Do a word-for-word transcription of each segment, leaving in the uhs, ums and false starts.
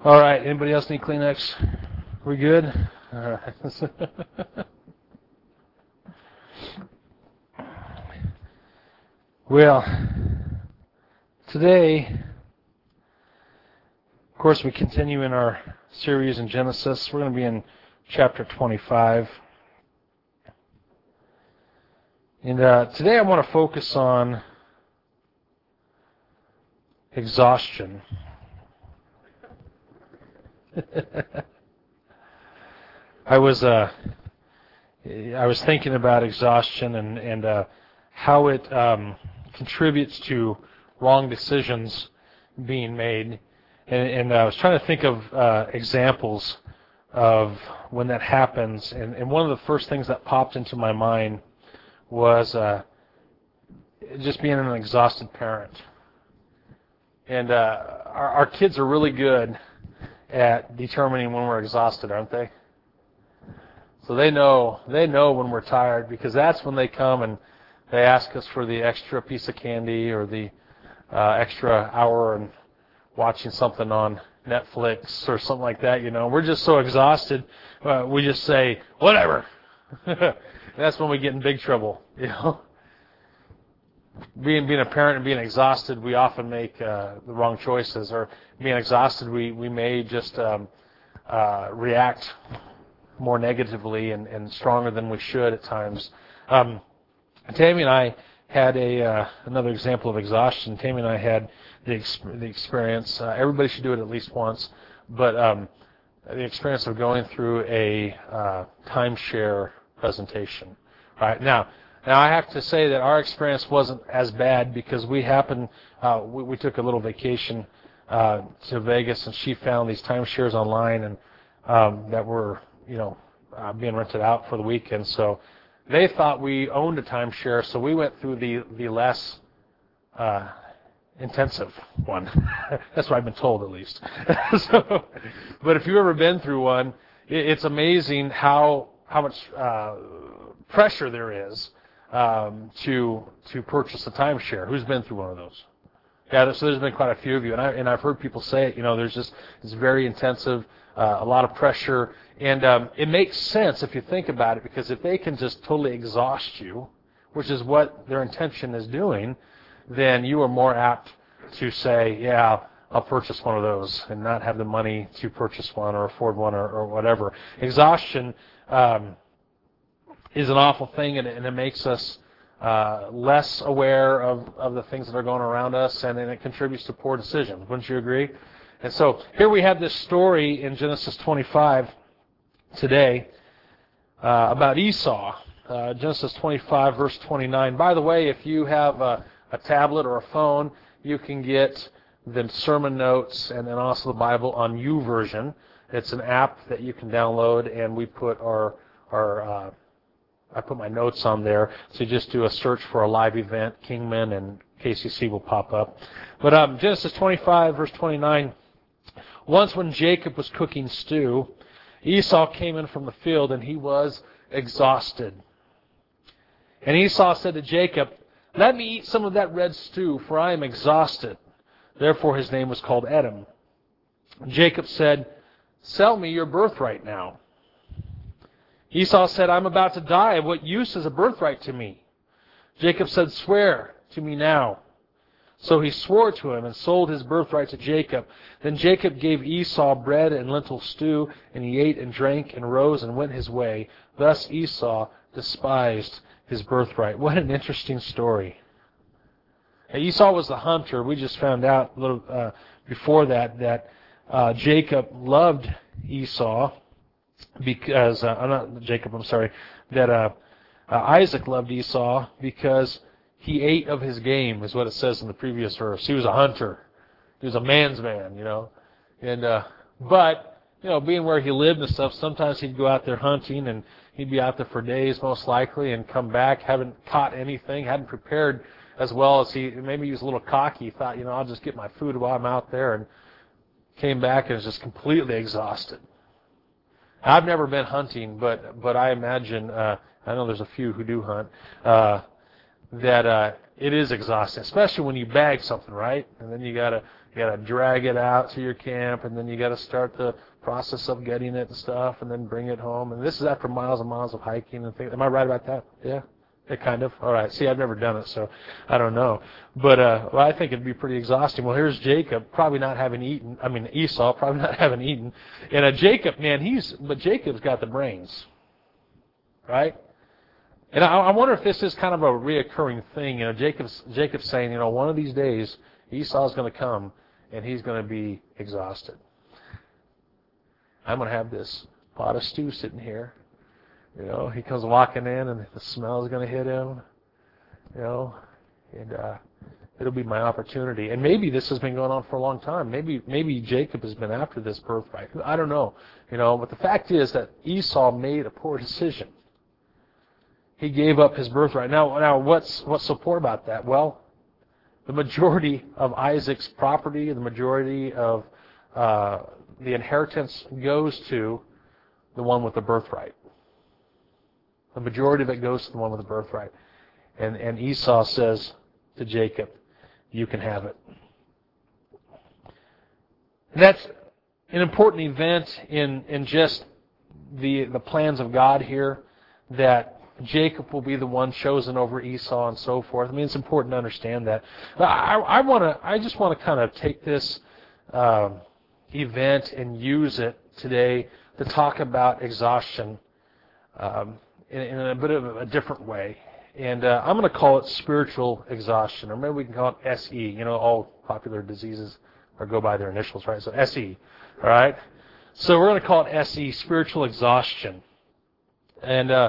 All right, anybody else need Kleenex? We good? All right. Well, today, of course, we continue in our series in Genesis. We're going to be in chapter twenty-five. And uh, today I want to focus on exhaustion. I was uh, I was thinking about exhaustion and and uh, how it um, contributes to wrong decisions being made, and, and I was trying to think of uh, examples of when that happens. And, and one of the first things that popped into my mind was uh, just being an exhausted parent. And uh, our, our kids are really good at determining when we're exhausted, aren't they? So they know they know when we're tired, because that's when they come and they ask us for the extra piece of candy or the uh, extra hour and watching something on Netflix or something like that. You know, we're just so exhausted, uh, we just say whatever. That's when we get in big trouble. You know, being being a parent and being exhausted, we often make uh, the wrong choices. Or being exhausted, we we may just um, uh, react more negatively and, and stronger than we should at times. Um, Tammy and I had a uh, another example of exhaustion. Tammy and I had the ex- the experience. Uh, everybody should do it at least once, but um, the experience of going through a uh, timeshare presentation. Right now, now I have to say that our experience wasn't as bad, because we happened uh, we, we took a little vacation uh, to Vegas, and she found these timeshares online and um, that were you know uh, being rented out for the weekend. So they thought we owned a timeshare, so we went through the the less uh, intensive one. That's what I've been told, at least. So, but if you've ever been through one, it, it's amazing how how much uh, pressure there is um, to to purchase a timeshare. Who's been through one of those? Yeah, so there's been quite a few of you, and I and I've heard people say it. You know, there's just it's very intensive, uh, a lot of pressure. And um, it makes sense if you think about it, because if they can just totally exhaust you, which is what their intention is doing, then you are more apt to say, yeah, I'll purchase one of those, and not have the money to purchase one or afford one or, or whatever. Exhaustion um, is an awful thing, and, and it makes us uh, less aware of, of the things that are going around us, and, and it contributes to poor decisions. Wouldn't you agree? And so here we have this story in Genesis twenty-five today uh, about Esau. Uh, Genesis twenty-five, verse twenty-nine. By the way, if you have a, a tablet or a phone, you can get the sermon notes and then also the Bible on YouVersion. It's an app that you can download, and we put our our uh, I put my notes on there. So you just do a search for a live event, Kingman, and K C C will pop up. But um, Genesis twenty-five, verse twenty-nine. Once when Jacob was cooking stew, Esau came in from the field, and he was exhausted. And Esau said to Jacob, "Let me eat some of that red stew, for I am exhausted." Therefore his name was called Edom. Jacob said, "Sell me your birthright now." Esau said, "I'm about to die. What use is a birthright to me?" Jacob said, "Swear to me now." So he swore to him and sold his birthright to Jacob. Then Jacob gave Esau bread and lentil stew, and he ate and drank and rose and went his way. Thus Esau despised his birthright. What an interesting story. Esau was the hunter. We just found out a little uh, before that that uh, Jacob loved Esau because uh, not Jacob. I'm sorry. That uh, uh, Isaac loved Esau because he ate of his game, is what it says in the previous verse. He was a hunter. He was a man's man, you know. And uh, but you know, being where he lived and stuff, sometimes he'd go out there hunting, and he'd be out there for days, most likely, and come back, haven't caught anything, hadn't prepared as well as he. Maybe he was a little cocky. He thought, you know, I'll just get my food while I'm out there, and came back and was just completely exhausted. I've never been hunting, but but I imagine uh, I know there's a few who do hunt. Uh, that uh, it is exhausting, especially when you bag something, right? And then you gotta you gotta drag it out to your camp, and then you gotta start the process of getting it and stuff, and then bring it home. And this is after miles and miles of hiking and things. Am I right about that? Yeah. Yeah, kind of. All right. See, I've never done it, so I don't know. But uh, well, I think it'd be pretty exhausting. Well, here's Jacob, probably not having eaten. I mean, Esau, probably not having eaten. And uh, Jacob, man, he's but Jacob's got the brains, right? And I, I wonder if this is kind of a reoccurring thing. You know, Jacob's Jacob's saying, you know, one of these days Esau's going to come and he's going to be exhausted. I'm going to have this pot of stew sitting here. You know, he comes walking in, and the smell is going to hit him. You know, and uh, it'll be my opportunity. And maybe this has been going on for a long time. Maybe maybe Jacob has been after this birthright. I don't know. You know, but the fact is that Esau made a poor decision. He gave up his birthright. Now, now what's what's so poor about that? Well, the majority of Isaac's property, the majority of uh, the inheritance goes to the one with the birthright. The majority of it goes to the one with the birthright. And, and Esau says to Jacob, you can have it. And that's an important event in, in just the, the plans of God here, that Jacob will be the one chosen over Esau and so forth. I mean, it's important to understand that. But I, I want to, I just want to kind of take this uh, event and use it today to talk about exhaustion um, in, in a bit of a different way. And uh, I'm going to call it spiritual exhaustion, or maybe we can call it S E. You know, all popular diseases or go by their initials, right? So S E, all right? So we're going to call it S E, spiritual exhaustion. And uh,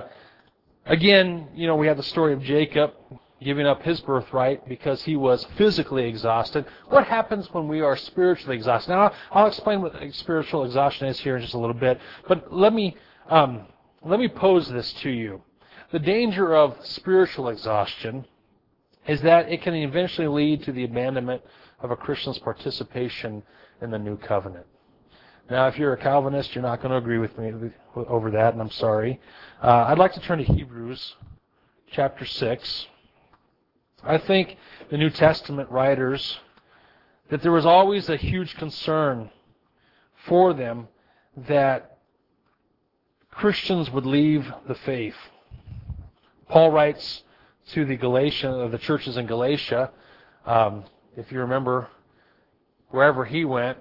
again, you know, we have the story of Jacob giving up his birthright because he was physically exhausted. What happens when we are spiritually exhausted? Now, I'll explain what spiritual exhaustion is here in just a little bit, but let me um, let me pose this to you. The danger of spiritual exhaustion is that it can eventually lead to the abandonment of a Christian's participation in the new covenant. Now, if you're a Calvinist, you're not going to agree with me over that, and I'm sorry. Uh, I'd like to turn to Hebrews chapter six. I think the New Testament writers, that there was always a huge concern for them that Christians would leave the faith. Paul writes to the Galatian, the churches in Galatia, um, if you remember, wherever he went,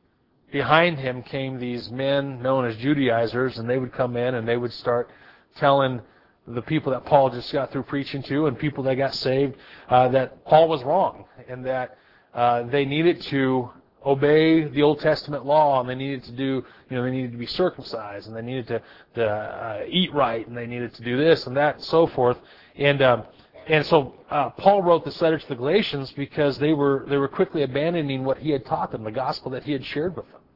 behind him came these men known as Judaizers, and they would come in and they would start telling the people that Paul just got through preaching to and people that got saved uh, that Paul was wrong and that uh, they needed to obey the Old Testament law, and they needed to do, you know, they needed to be circumcised, and they needed to, to uh, eat right, and they needed to do this and that and so forth. And um, and so uh, Paul wrote this letter to the Galatians because they were they were quickly abandoning what he had taught them, the gospel that he had shared with them.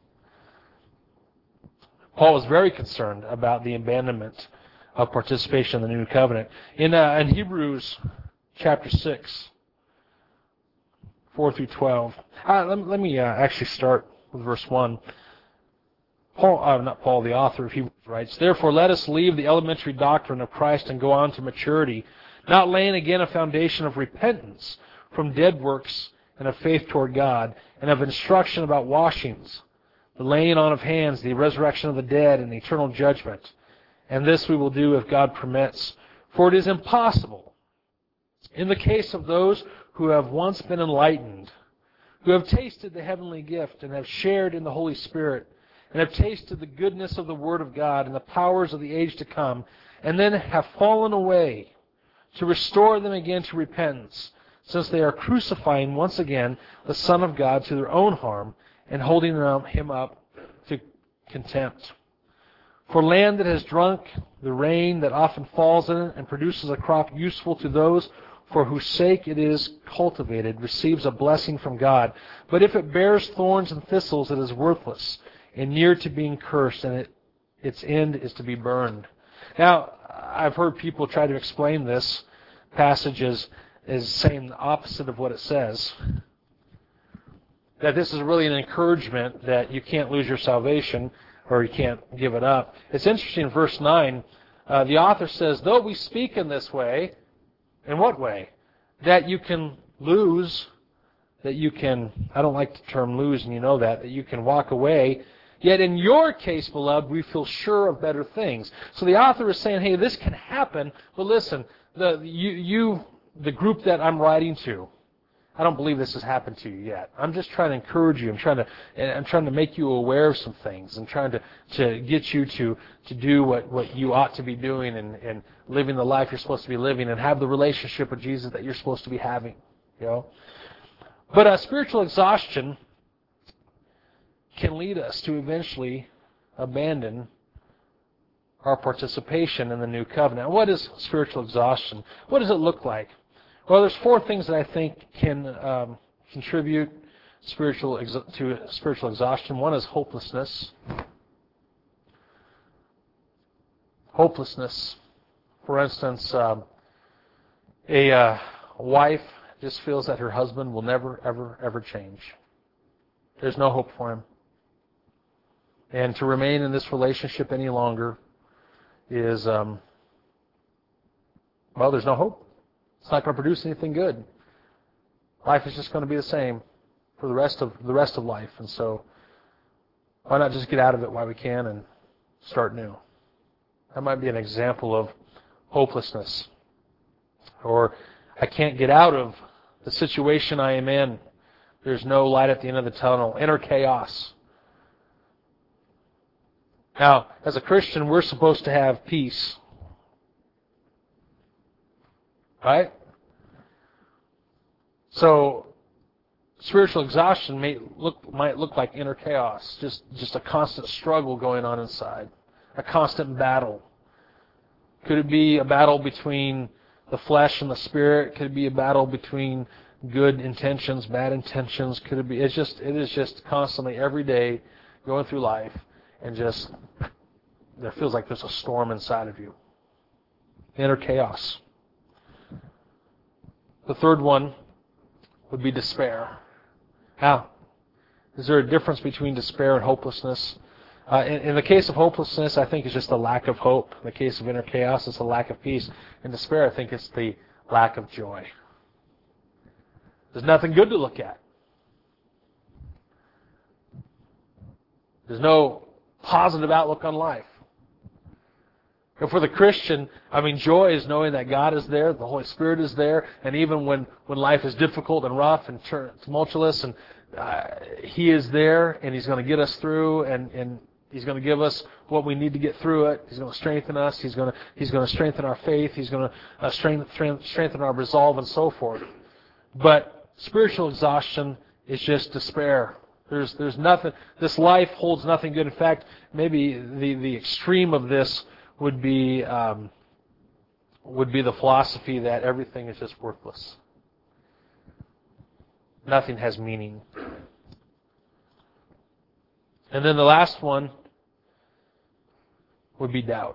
Paul was very concerned about the abandonment of participation in the new covenant. In uh, in Hebrews chapter six, four through twelve. Uh, let, let me uh, actually start with verse one. Paul, uh, not Paul, the author of Hebrews writes, "Therefore let us leave the elementary doctrine of Christ and go on to maturity, not laying again a foundation of repentance from dead works and of faith toward God, and of instruction about washings, the laying on of hands, the resurrection of the dead, and the eternal judgment. And this we will do if God permits. For it is impossible, in the case of those who have once been enlightened, who have tasted the heavenly gift and have shared in the Holy Spirit, and have tasted the goodness of the Word of God and the powers of the age to come, and then have fallen away, to restore them again to repentance, since they are crucifying once again the Son of God to their own harm, and holding him up to contempt. For land that has drunk the rain that often falls in it and produces a crop useful to those for whose sake it is cultivated, receives a blessing from God. But if it bears thorns and thistles, it is worthless and near to being cursed, and it, its end is to be burned." Now, I've heard people try to explain this passage as, as saying the opposite of what it says. That this is really an encouragement that you can't lose your salvation or you can't give it up. It's interesting in verse nine, uh, the author says, "Though we speak in this way, In what way? That you can lose, that you can, I don't like the term lose, and you know that, that you can walk away. Yet in your case, beloved, we feel sure of better things. So the author is saying, hey, this can happen, but listen, the you, you the group that I'm writing to, I don't believe this has happened to you yet. I'm just trying to encourage you. I'm trying to I'm trying to make you aware of some things. I'm trying to, to get you to, to do what, what you ought to be doing and, and living the life you're supposed to be living and have the relationship with Jesus that you're supposed to be having. You know? But uh, spiritual exhaustion can lead us to eventually abandon our participation in the new covenant. What is spiritual exhaustion? What does it look like? Well, there's four things that I think can um, contribute spiritual ex- to spiritual exhaustion. One is hopelessness. Hopelessness. For instance, um, a uh, wife just feels that her husband will never, ever, ever change. There's no hope for him. And to remain in this relationship any longer is, um, well, there's no hope. It's not going to produce anything good. Life is just going to be the same for the rest of the rest of life. And so, why not just get out of it while we can and start new? That might be an example of hopelessness. Or, I can't get out of the situation I am in. There's no light at the end of the tunnel. Inner chaos. Now, as a Christian, we're supposed to have peace. Right? So, spiritual exhaustion may look might look like inner chaos, just just a constant struggle going on inside, a constant battle. Could it be a battle between the flesh and the spirit? Could it be a battle between good intentions, bad intentions? Could it be? It's just it is just constantly every day going through life, and just there feels like there's a storm inside of you. Inner chaos. The third one would be despair. Now, is there a difference between despair and hopelessness? Uh, in, in the case of hopelessness, I think it's just a lack of hope. In the case of inner chaos, it's a lack of peace. In despair, I think it's the lack of joy. There's nothing good to look at. There's no positive outlook on life. And for the Christian, I mean, joy is knowing that God is there, the Holy Spirit is there, and even when, when life is difficult and rough and tumultuous, and uh, He is there, and He's going to get us through, and, and He's going to give us what we need to get through it. He's going to strengthen us. He's going to He's going to strengthen our faith. He's going to uh, strengthen strengthen our resolve and so forth. But spiritual exhaustion is just despair. There's there's nothing. This life holds nothing good. In fact, maybe the the extreme of this would be um, would be the philosophy that everything is just worthless. Nothing has meaning. And then the last one would be doubt.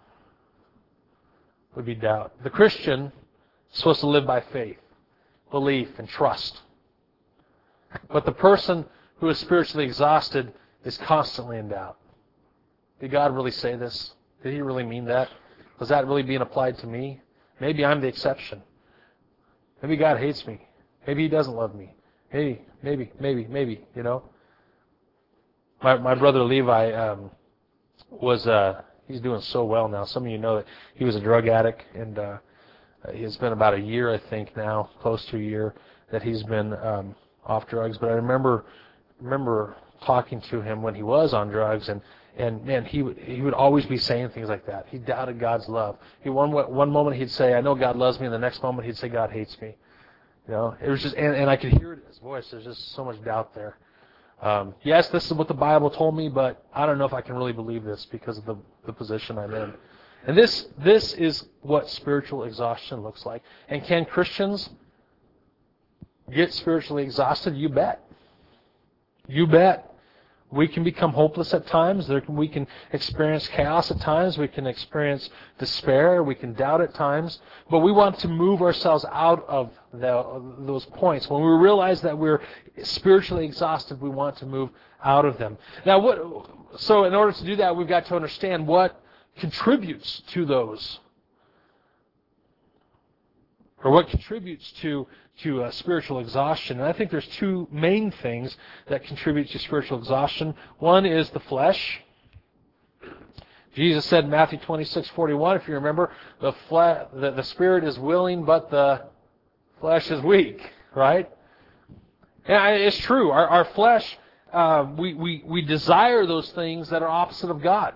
Would be doubt. The Christian is supposed to live by faith, belief, and trust. But the person who is spiritually exhausted is constantly in doubt. Did God really say this? Did He really mean that? Was that really being applied to me? Maybe I'm the exception. Maybe God hates me. Maybe He doesn't love me. Maybe, maybe, maybe, maybe, you know. My my brother Levi um, was, uh, he's doing so well now. Some of you know that he was a drug addict, and uh, it's been about a year, I think now, close to a year, that he's been um, off drugs. But I remember remember talking to him when he was on drugs, and And man, he would he would always be saying things like that. He doubted God's love. He one one moment he'd say, "I know God loves me," and the next moment he'd say, "God hates me." You know, it was just, and, and I could hear it in his voice. There's just so much doubt there. Um, yes, this is what the Bible told me, but I don't know if I can really believe this because of the the position I'm in. And this this is what spiritual exhaustion looks like. And can Christians get spiritually exhausted? You bet. You bet. We can become hopeless at times. There can, we can experience chaos at times. We can experience despair. We can doubt at times. But we want to move ourselves out of the, those points. When we realize that we're spiritually exhausted, we want to move out of them. Now, what? So in order to do that, we've got to understand what contributes to those or what contributes to to uh, spiritual exhaustion. And I think there's two main things that contribute to spiritual exhaustion. One is the flesh. Jesus said in Matthew twenty-six forty-one, if you remember, the, fle- the, the spirit is willing, but the flesh is weak, right? And it's true. Our, our flesh, uh, we, we, we desire those things that are opposite of God.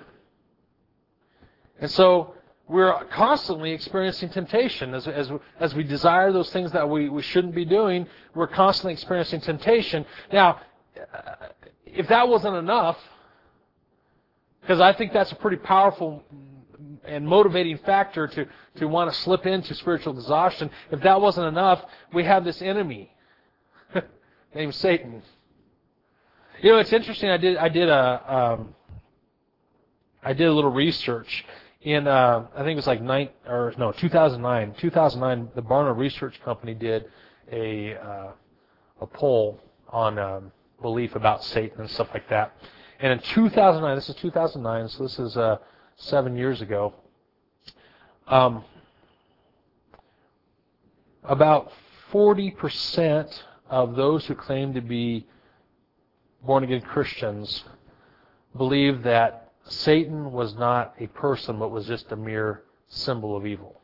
And so we're constantly experiencing temptation. As, as, as we desire those things that we, we shouldn't be doing, we're constantly experiencing temptation. Now, if that wasn't enough, because I think that's a pretty powerful and motivating factor to, to want to slip into spiritual exhaustion, if that wasn't enough, we have this enemy named Satan. You know, it's interesting. I did I did a um, I did a little research. In, uh, I think it was like nine, or no, two thousand nine. two thousand nine, the Barna Research Company did a uh, a poll on um, belief about Satan and stuff like that. And in two thousand nine, this is two thousand nine, so this is uh, seven years ago, um, about forty percent of those who claim to be born-again Christians believe that Satan was not a person, but was just a mere symbol of evil.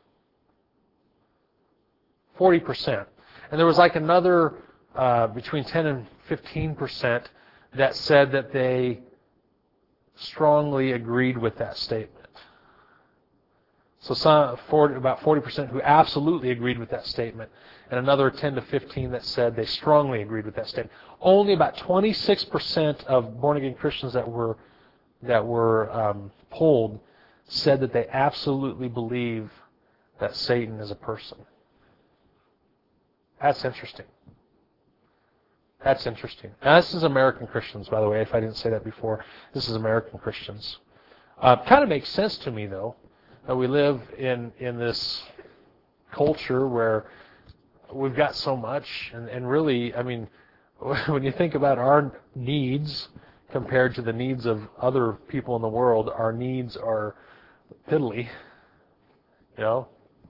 forty percent. And there was like another uh, between ten and fifteen percent that said that they strongly agreed with that statement. So some, forty, about forty percent who absolutely agreed with that statement, and another ten to fifteen that said they strongly agreed with that statement. Only about twenty-six percent of born-again Christians that were that were um, polled said that they absolutely believe that Satan is a person. That's interesting. That's interesting. Now, this is American Christians, by the way, if I didn't say that before. This is American Christians. Uh, kind of makes sense to me, though, that we live in, in this culture where we've got so much, and, and really, I mean, when you think about our needs compared to the needs of other people in the world, our needs are piddly. You know?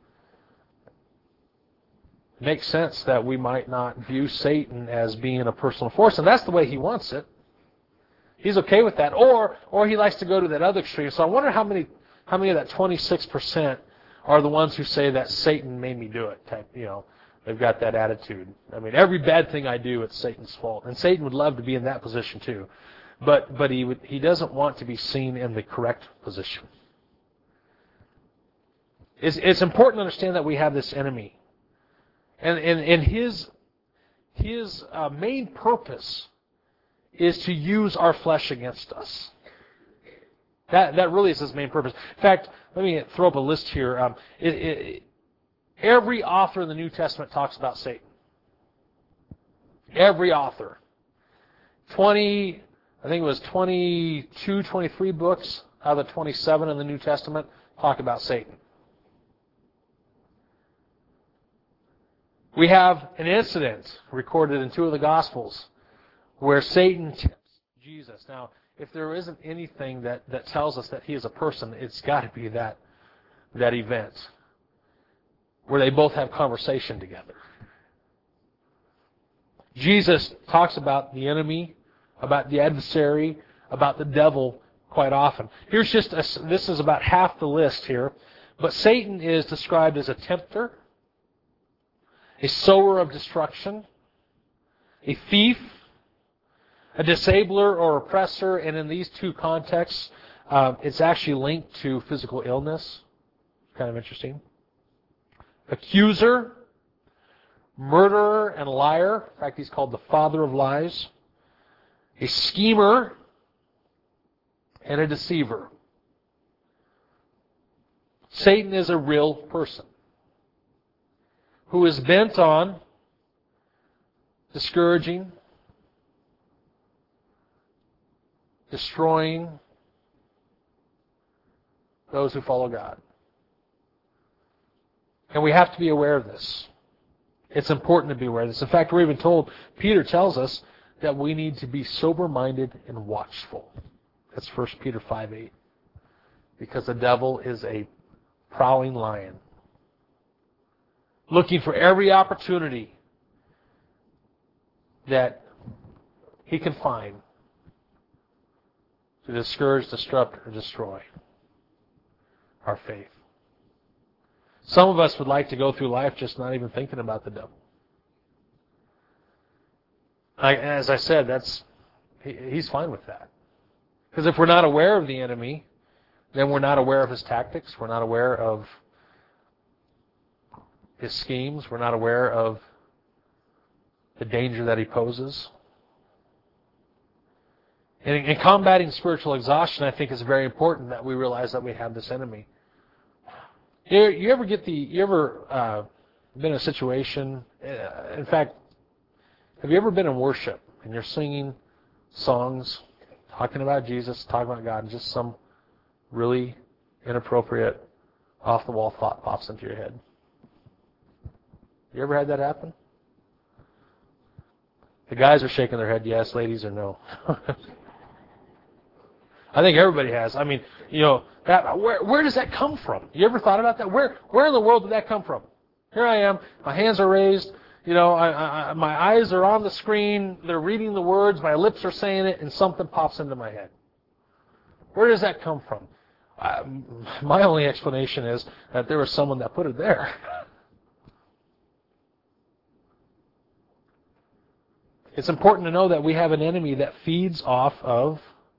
It makes sense that we might not view Satan as being a personal force, and that's the way he wants it. He's okay with that. Or or he likes to go to that other extreme. So I wonder how many how many of that twenty-six percent are the ones who say that Satan made me do it type, you know. They've got that attitude. I mean, every bad thing I do, it's Satan's fault. And Satan would love to be in that position too. But but he would, he doesn't want to be seen in the correct position. It's, it's important to understand that we have this enemy. And, and, and his, his uh, main purpose is to use our flesh against us. That, that really is his main purpose. In fact, let me throw up a list here. Um, it, it, every author in the New Testament talks about Satan. Every author. twenty, I think it was twenty-two, twenty-three books out of the twenty-seven in the New Testament talk about Satan. We have an incident recorded in two of the Gospels where Satan tempts Jesus. Now, if there isn't anything that, that tells us that he is a person, it's got to be that, that event where they both have conversation together. Jesus talks about the enemy, about the adversary, about the devil quite often. Here's just a, this is about half the list here, but Satan is described as a tempter, a sower of destruction, a thief, a disabler or oppressor, and in these two contexts, uh, it's actually linked to physical illness. Kind of interesting. Accuser, murderer, and liar. In fact, he's called the father of lies. A schemer, and a deceiver. Satan is a real person who is bent on discouraging, destroying those who follow God. And we have to be aware of this. It's important to be aware of this. In fact, we're even told, Peter tells us that we need to be sober-minded and watchful. That's First Peter five eight. Because the devil is a prowling lion. looking for every opportunity that he can find to discourage, disrupt, or destroy our faith. Some of us would like to go through life just not even thinking about the devil. I, as I said, that's he, he's fine with that. Because if we're not aware of the enemy, then we're not aware of his tactics. We're not aware of his schemes. We're not aware of the danger that he poses. And in combating spiritual exhaustion, I think it's very important that we realize that we have this enemy. You, you ever get the? You ever uh, been in a situation? Uh, in fact, have you ever been in worship and you're singing songs, talking about Jesus, talking about God, and just some really inappropriate, off-the-wall thought pops into your head? You ever had that happen? The guys are shaking their head yes, ladies are no. I think everybody has. I mean, you know, that, where where does that come from? You ever thought about that? Where where in the world did that come from? Here I am, my hands are raised, you know, I, I, my eyes are on the screen, they're reading the words, my lips are saying it, and something pops into my head. Where does that come from? Uh, my only explanation is that there was someone that put it there. It's important to know that we have an enemy that feeds off of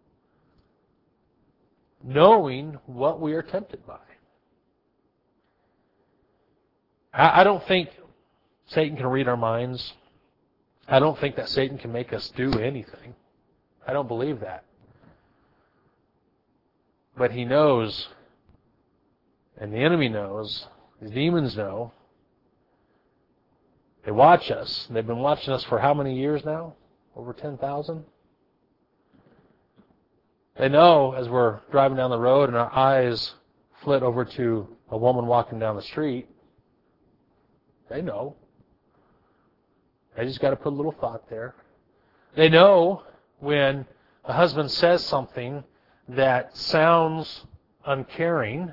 knowing what we are tempted by. I don't think Satan can read our minds. I don't think that Satan can make us do anything. I don't believe that. But he knows, and the enemy knows, the demons know. They watch us. They've been watching us for how many years now? Over ten thousand? They know as we're driving down the road and our eyes flit over to a woman walking down the street. They know. They just got to put a little thought there. They know when a husband says something that sounds uncaring.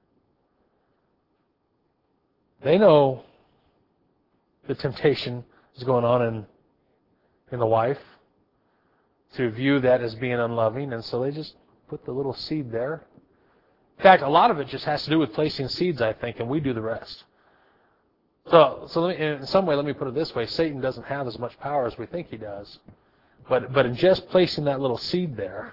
They know the temptation is going on in, in the wife to view that as being unloving, and so they just put the little seed there. In fact, a lot of it just has to do with placing seeds, I think, and we do the rest. So, so let me, in some way, let me put it this way. Satan doesn't have as much power as we think he does. But, but in just placing that little seed there,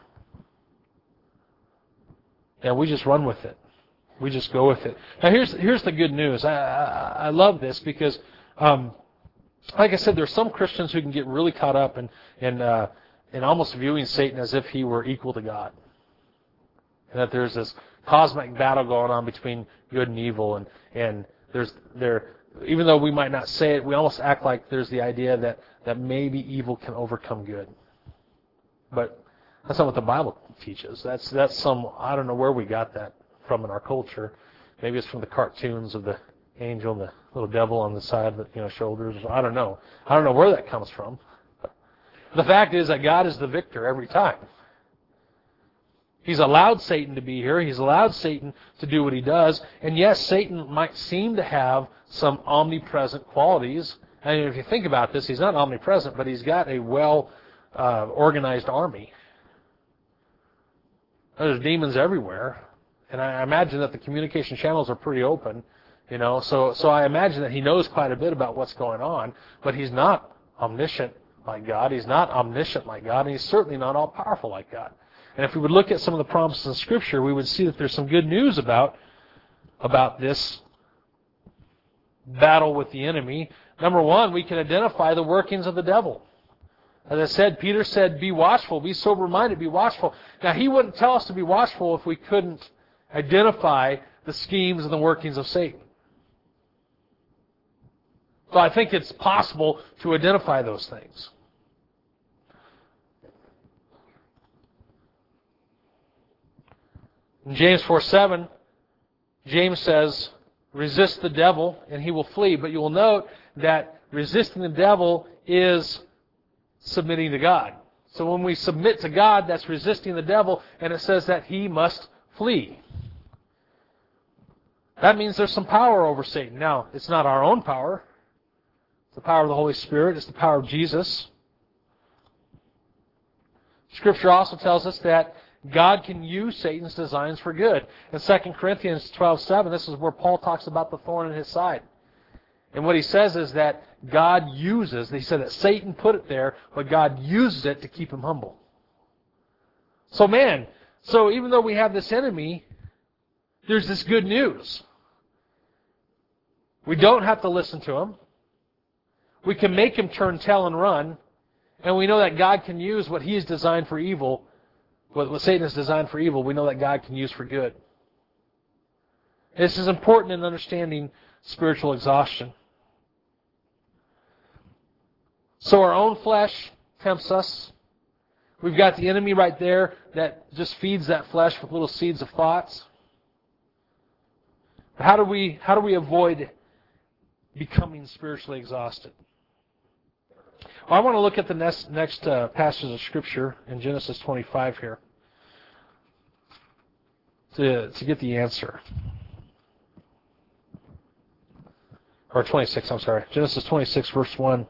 and we just run with it. We just go with it. Now, here's, here's the good news. I, I, I love this because, um, like I said, there's some Christians who can get really caught up in, in, uh, in almost viewing Satan as if he were equal to God. And that there's this cosmic battle going on between good and evil, and, and there's there even though we might not say it, we almost act like there's the idea that, that maybe evil can overcome good. But that's not what the Bible teaches. That's that's some, I don't know where we got that from in our culture. Maybe it's from the cartoons of the angel and the little devil on the side of the, you know, shoulders. I don't know. I don't know where that comes from. The fact is that God is the victor every time. He's allowed Satan to be here. He's allowed Satan to do what he does. And yes, Satan might seem to have some omnipresent qualities. And if you think about this, he's not omnipresent, but he's got a well-organized uh, army. There's demons everywhere. And I imagine that the communication channels are pretty open. You know, so, so I imagine that he knows quite a bit about what's going on. But he's not omniscient like God. He's not omniscient like God. And he's certainly not all-powerful like God. And if we would look at some of the promises in Scripture, we would see that there's some good news about, about this battle with the enemy. Number one, we can identify the workings of the devil. As I said, Peter said, be watchful, be sober-minded, be watchful. Now, he wouldn't tell us to be watchful if we couldn't identify the schemes and the workings of Satan. So I think it's possible to identify those things. In James four seven, James says, resist the devil and he will flee. But you will note that resisting the devil is submitting to God. So when we submit to God, that's resisting the devil, and it says that he must flee. That means there's some power over Satan. Now, it's not our own power. It's the power of the Holy Spirit. It's the power of Jesus. Scripture also tells us that God can use Satan's designs for good. In Second Corinthians twelve seven, this is where Paul talks about the thorn in his side. And what he says is that God uses, he said that Satan put it there, but God uses it to keep him humble. So man, so even though we have this enemy, there's this good news. We don't have to listen to him. We can make him turn tail and run. And we know that God can use what he has designed for evil, what Satan has designed for evil, we know that God can use for good. This is important in understanding spiritual exhaustion. So our own flesh tempts us. We've got the enemy right there that just feeds that flesh with little seeds of thoughts. How do we, how do we avoid becoming spiritually exhausted? Well, I want to look at the next, next uh, passage of Scripture in Genesis twenty-five here to, to get the answer. Or twenty-six, I'm sorry. Genesis twenty-six, verse one.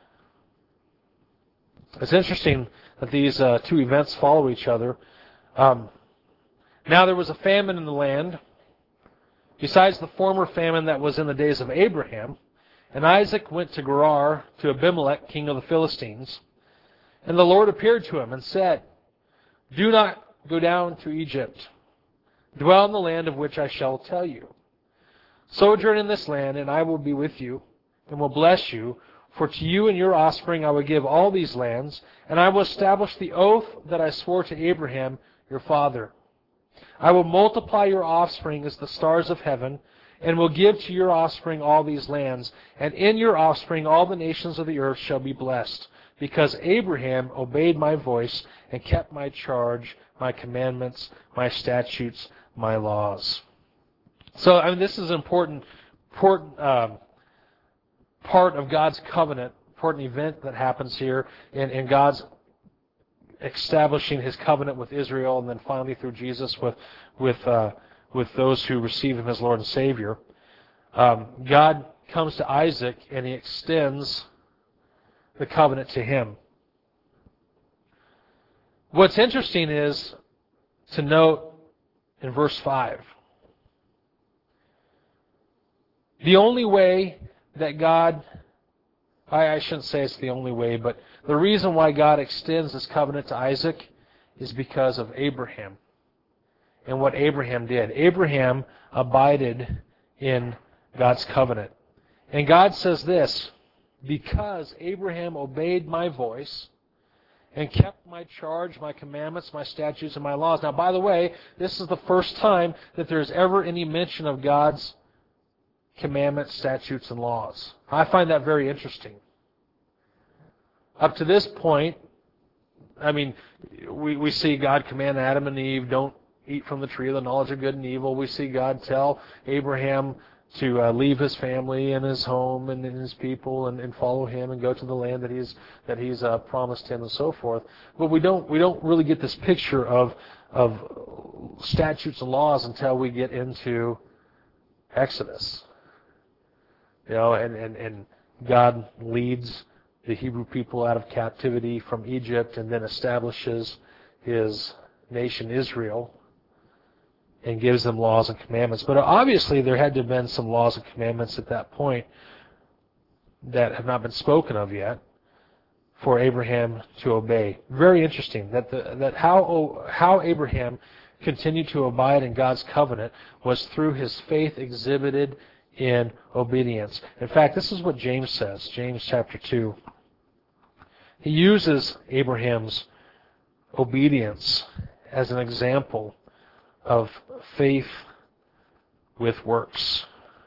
It's interesting that these uh, two events follow each other. Um, now there was a famine in the land, besides the former famine that was in the days of Abraham. And Isaac went to Gerar, to Abimelech, king of the Philistines. And the Lord appeared to him and said, "Do not go down to Egypt. Dwell in the land of which I shall tell you. Sojourn in this land, and I will be with you, and will bless you. For to you and your offspring I will give all these lands, and I will establish the oath that I swore to Abraham your father. I will multiply your offspring as the stars of heaven, and will give to your offspring all these lands. And in your offspring all the nations of the earth shall be blessed, because Abraham obeyed my voice and kept my charge, my commandments, my statutes, my laws." So, I mean, this is an important, important um, part of God's covenant, important event that happens here in, in God's establishing His covenant with Israel, and then finally through Jesus with with uh, with those who receive Him as Lord and Savior. Um, God comes to Isaac and He extends the covenant to him. What's interesting is to note in verse five, the only way that God, I, I shouldn't say it's the only way, but the reason why God extends this covenant to Isaac is because of Abraham and what Abraham did. Abraham abided in God's covenant. And God says this, "Because Abraham obeyed my voice and kept my charge, my commandments, my statutes, and my laws." Now, by the way, this is the first time that there's ever any mention of God's commandments, statutes, and laws. I find that very interesting. Up to this point, I mean, we, we see God command Adam and Eve, don't eat from the tree of the knowledge of good and evil. We see God tell Abraham to uh, leave his family and his home and, and his people and, and follow him and go to the land that he's that he's uh, promised him and so forth. But we don't we don't really get this picture of of statutes and laws until we get into Exodus. You know, and, and, and God leads the Hebrew people out of captivity from Egypt and then establishes His nation Israel and gives them laws and commandments. But obviously there had to have been some laws and commandments at that point that have not been spoken of yet for Abraham to obey. Very interesting that the, that how how Abraham continued to abide in God's covenant was through his faith exhibited in obedience. In fact, this is what James says, James chapter two. He uses Abraham's obedience as an example of faith with works.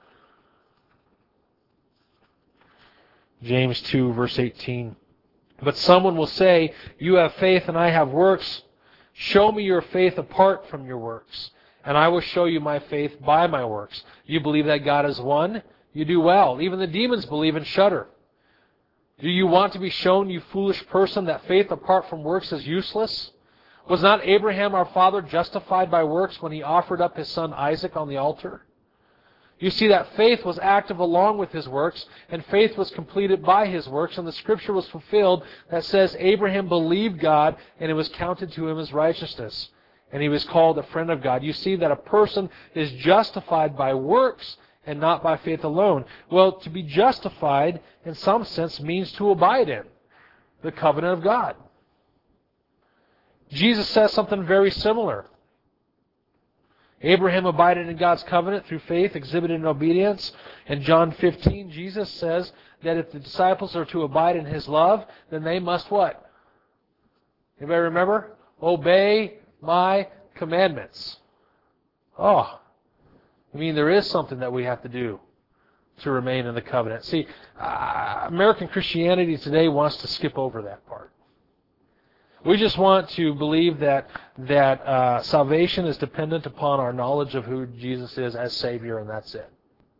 James two, verse eighteen. "But someone will say, 'You have faith and I have works. Show me your faith apart from your works, and I will show you my faith by my works. You believe that God is one? You do well. Even the demons believe and shudder. Do you want to be shown, you foolish person, that faith apart from works is useless? Was not Abraham our father justified by works when he offered up his son Isaac on the altar? You see that faith was active along with his works, and faith was completed by his works, and the scripture was fulfilled that says Abraham believed God, and it was counted to him as righteousness, and he was called a friend of God. You see that a person is justified by works and not by faith alone. Well, to be justified, in some sense, means to abide in the covenant of God. Jesus says something very similar. Abraham abided in God's covenant through faith, exhibited in obedience. In John fifteen, Jesus says that if the disciples are to abide in His love, then they must what? Anybody remember? Obey my commandments. Oh, I mean, there is something that we have to do to remain in the covenant. See, uh, American Christianity today wants to skip over that part. We just want to believe that that uh, salvation is dependent upon our knowledge of who Jesus is as Savior, and that's it.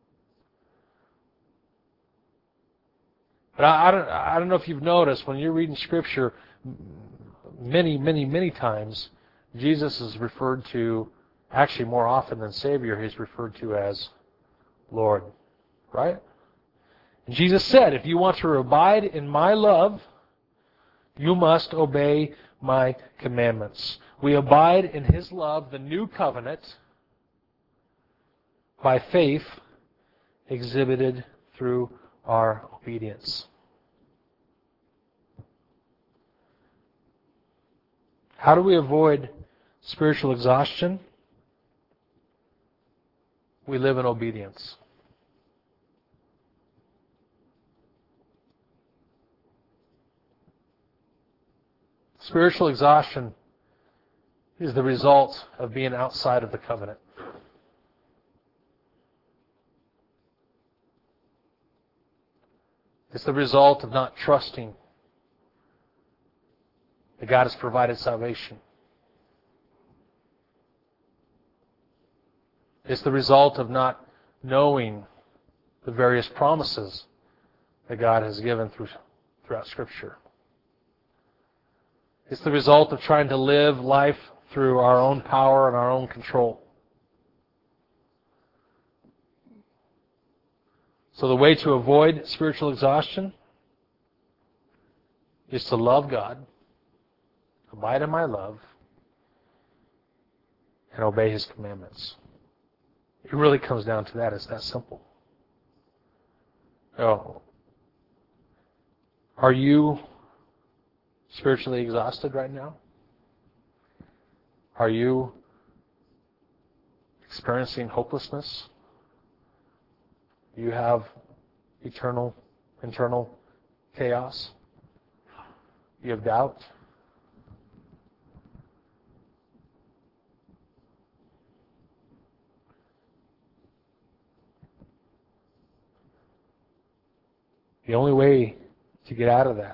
But I, I don't I don't know if you've noticed, when you're reading Scripture, many, many, many times, Jesus is referred to, actually more often than Savior, He's referred to as Lord. Right? And Jesus said, if you want to abide in my love, you must obey my commandments. We abide in His love, the new covenant, by faith exhibited through our obedience. How do we avoid spiritual exhaustion? We live in obedience. Spiritual exhaustion is the result of being outside of the covenant. It's the result of not trusting that God has provided salvation. It's the result of not knowing the various promises that God has given through, throughout Scripture. It's the result of trying to live life through our own power and our own control. So the way to avoid spiritual exhaustion is to love God, abide in my love, and obey His commandments. It really comes down to that. It's that simple. Oh, are you spiritually exhausted right now? Are you experiencing hopelessness? Do you have eternal, internal chaos? Do you have doubt? The only way to get out of that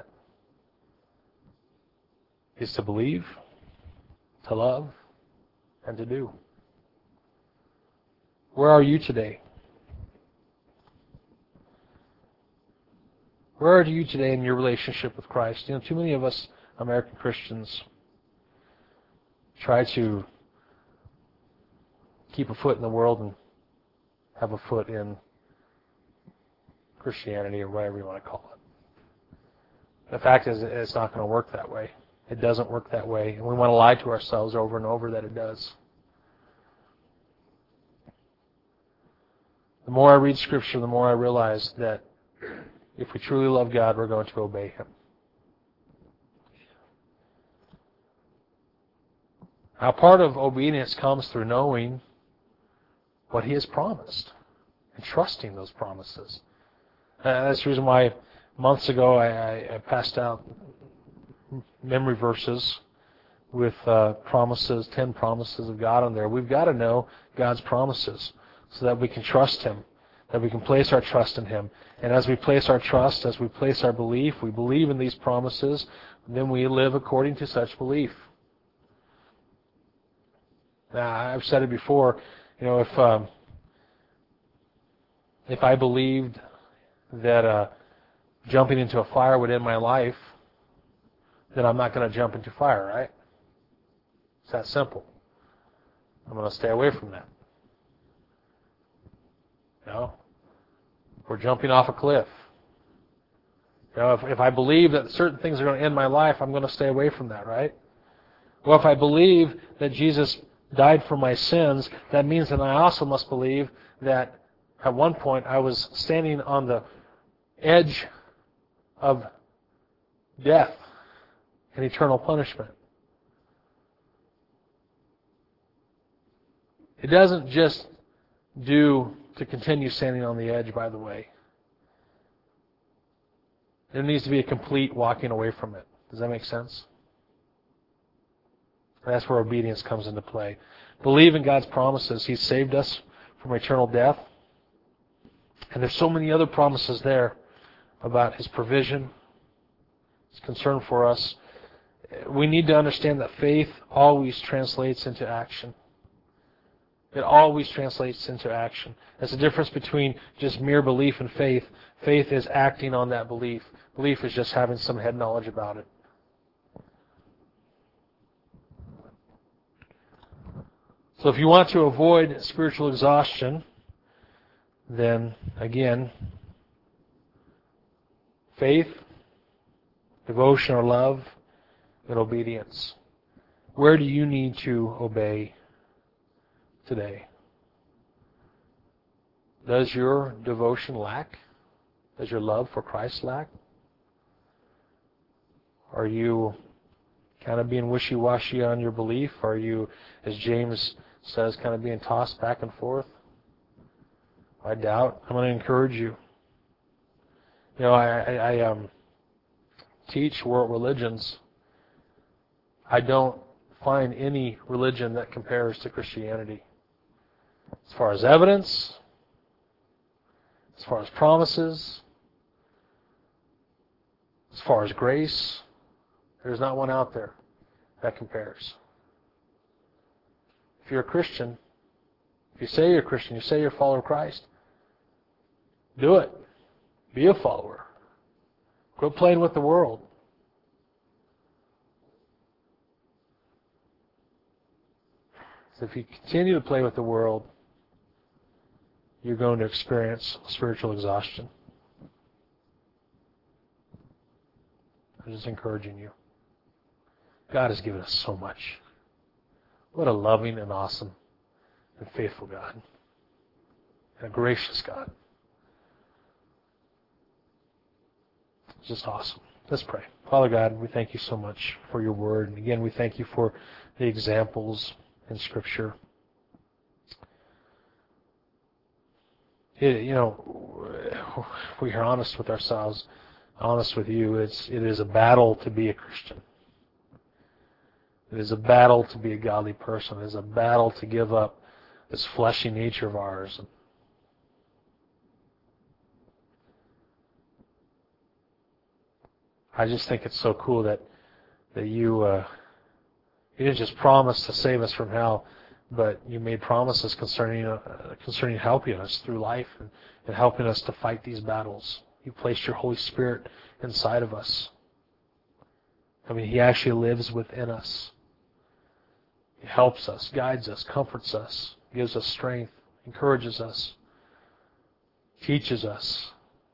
is to believe, to love, and to do. Where are you today? Where are you today in your relationship with Christ? You know, too many of us American Christians try to keep a foot in the world and have a foot in Christianity, or whatever you want to call it. The fact is, it's not going to work that way. It doesn't work that way. And we want to lie to ourselves over and over that it does. The more I read Scripture, the more I realize that if we truly love God, we're going to obey Him. Now, part of obedience comes through knowing what He has promised and trusting those promises. Uh, that's the reason why months ago I, I, I passed out memory verses with uh, promises, ten promises of God on there. We've got to know God's promises so that we can trust Him, that we can place our trust in Him. And as we place our trust, as we place our belief, we believe in these promises, then we live according to such belief. Now, I've said it before, you know, if um, if I believed that uh, jumping into a fire would end my life, then I'm not going to jump into fire, right? It's that simple. I'm going to stay away from that. You know, we're jumping off a cliff. You know, if, if I believe that certain things are going to end my life, I'm going to stay away from that, right? Well, if I believe that Jesus died for my sins, that means that I also must believe that at one point I was standing on the edge of death and eternal punishment. It doesn't just do to continue standing on the edge, by the way. There needs to be a complete walking away from it. Does that make sense? That's where obedience comes into play. Believe in God's promises. He saved us from eternal death. And there's so many other promises there about His provision, His concern for us. We need to understand that faith always translates into action. It always translates into action. There's a difference between just mere belief and faith. Faith is acting on that belief. Belief is just having some head knowledge about it. So if you want to avoid spiritual exhaustion, then again, faith, devotion or love, and obedience. Where do you need to obey today? Does your devotion lack? Does your love for Christ lack? Are you kind of being wishy-washy on your belief? Are you, as James says, kind of being tossed back and forth? I doubt. I'm going to encourage you. You know, I, I, I um, teach world religions. I don't find any religion that compares to Christianity. As far as evidence, as far as promises, as far as grace, there's not one out there that compares. If you're a Christian, if you say you're a Christian, you say you're a follower of Christ, do it. Be a follower. Quit playing with the world. So if you continue to play with the world, you're going to experience spiritual exhaustion. I'm just encouraging you. God has given us so much. What a loving and awesome and faithful God. And a gracious God. It's just awesome. Let's pray. Father God, we thank you so much for your word. And again, we thank you for the examples in Scripture. It, you know, if we are honest with ourselves, honest with you, it's it is a battle to be a Christian. It is a battle to be a godly person. It is a battle to give up this fleshy nature of ours. I just think it's so cool that that you uh, you didn't just promise to save us from hell, but you made promises concerning uh, concerning helping us through life and, and helping us to fight these battles. You placed your Holy Spirit inside of us. I mean, He actually lives within us. He helps us, guides us, comforts us, gives us strength, encourages us, teaches us.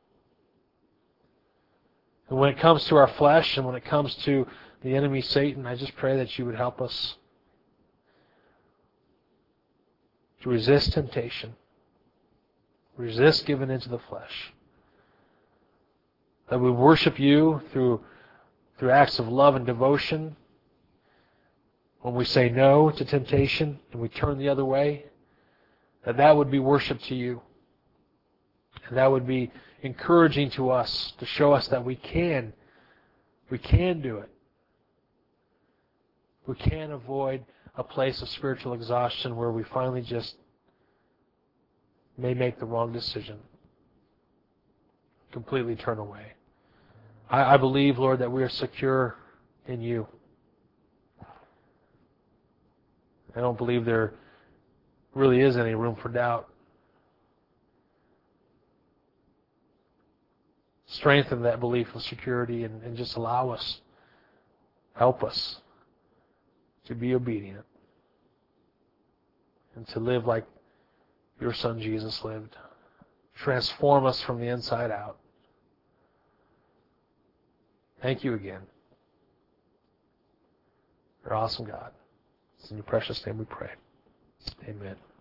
And when it comes to our flesh and when it comes to the enemy, Satan, I just pray that you would help us to resist temptation, resist giving into the flesh, that we worship you through, through acts of love and devotion. When we say no to temptation and we turn the other way, that that would be worship to you. And that would be encouraging to us to show us that we can, we can do it. We can avoid a place of spiritual exhaustion where we finally just may make the wrong decision, completely turn away. I, I believe, Lord, that we are secure in you. I don't believe there really is any room for doubt. Strengthen that belief of security and, and just allow us, help us to be obedient and to live like your Son Jesus lived. transform us from the inside out. Thank you again. You're awesome, God. It's in your precious name we pray. Amen.